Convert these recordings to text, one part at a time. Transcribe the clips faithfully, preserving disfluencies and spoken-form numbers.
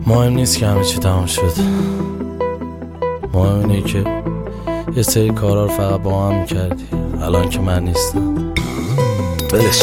مهم نیست که همه چی تمام شد، مهم اینه که یه سری کارا رو فقط با هم میکردی. الان که من نیستم بلش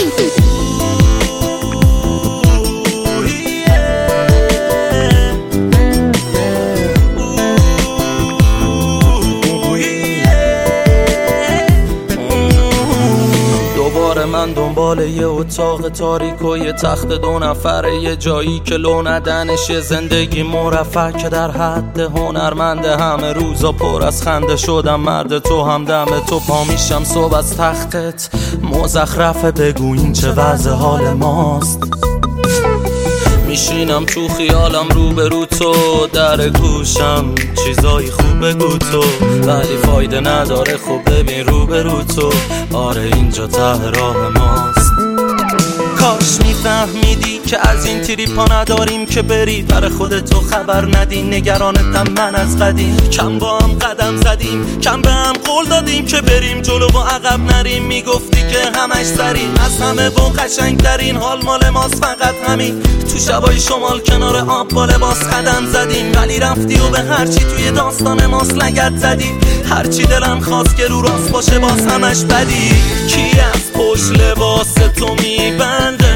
من دنبال یه اتاق تاریک و یه تخت دو نفره، یه جایی که لو ندنش، یه زندگی مرفع که در حد هنرمنده. همه روزا پر از خنده شدم مرد تو، هم دم تو پا میشم صبح از تختت مزخرفه. بگو این چه وضع حال ماست؟ میشینم تو خیالم رو به رو تو، در گوشم چیزای خوب بگو تو، ولی فایده نداره. خوب ببین رو به رو تو، آره اینجا ته راه ماست. کاش میفهمیدی که از این تریپا نداریم که بری برای خودتو خبر ندی. نگرانتم من از قدیم، کم با هم قدم زدیم، کم به هم قول دادیم که بریم جلو و عقب نریم. میگفتی که همش سریم، از همه و قشنگ ترین حال مال ماست فقط همین. تو شبای شمال کنار آب با لباس قدم زدیم، ولی رفتی و به هرچی توی داستان ماست لگد زدی. هرچی دلم خواست که رو راست باشه باز همش بدی. کی از پشت لباس تو میبنده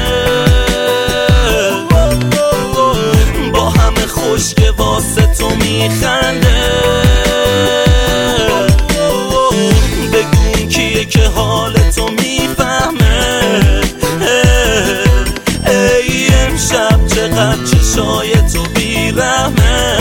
با همه خوش که واسه تو میخنده؟ بگو کیه که حال تو میفهمه؟ ای امشب چقدر چشای تو بیرحمه.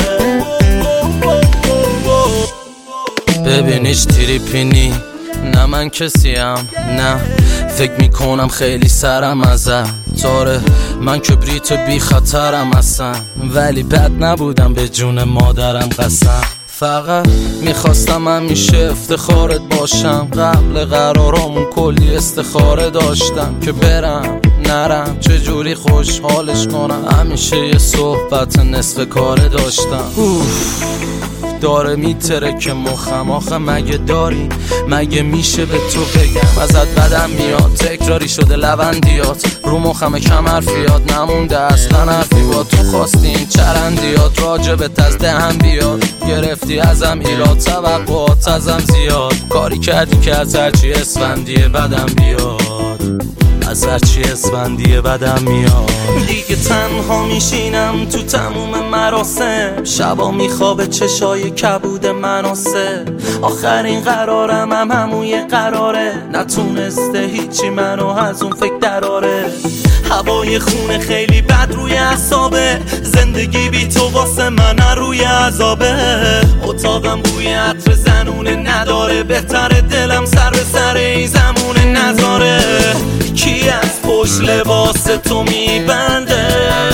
ببین هیچ تریپینی نه من کسیم، نه فکر میکنم خیلی سرم ازم تاره. من کبریت بی خطرم اصلا، ولی بد نبودم به جون مادرم قسم. فقط میخواستم همیشه افتخارت باشم. قبل قرارامون کلی استخاره داشتم که برم نرم چجوری خوشحالش کنم. همیشه یه صحبت نصف کاره داشتم. اوف داره میتره که مخم، آخه مگه داری؟ مگه میشه به تو بگم ازت بدم میاد؟ تکراری شده لبندیات رو مخم، کم حرفیات نمونده اصلا حرفی با تو. خواستی این چرندیات راجبت از دهن بیاد، گرفتی ازم ایراد، توقعات ازم زیاد. کاری کردی که از هرچی اسفندیه بدم بیاد، از هرچی اسفندیه بدم میاد. دیگه تنها میشینم تو تموم مراسم، شبا میخوابه چشای کبود مناسه. آخرین قرارم هم همون قراره، نتونسته هیچی منو از اون فکر دراره. هوای خونه خیلی بد روی اعصابه، زندگی بی تو واسه من روی عذابه. اتاقم بوی عطر زنونه نداره، بهتره دلم سر به سر این زمونه نذاره. کی از پشت لباس تو میبنده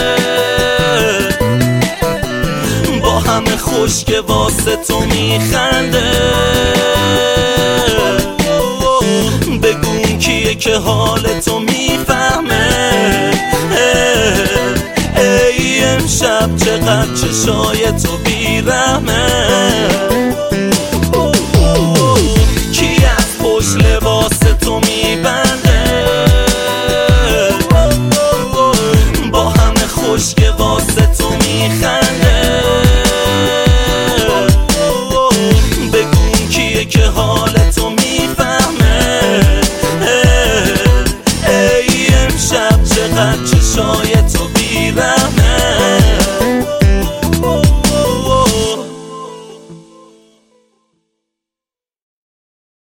با همه خوش که واسه تو میخنده؟ بگو کیه که حال تو میفهمه؟ ای امشب چقدر چشای تو بیرحمه. کی از پشت لباس تو میبنده با همه خوش که واسه تو میخنده؟ بگو کیه که حال تو میفهمه؟ ای امشب چقدر چشای تو بیرحمه.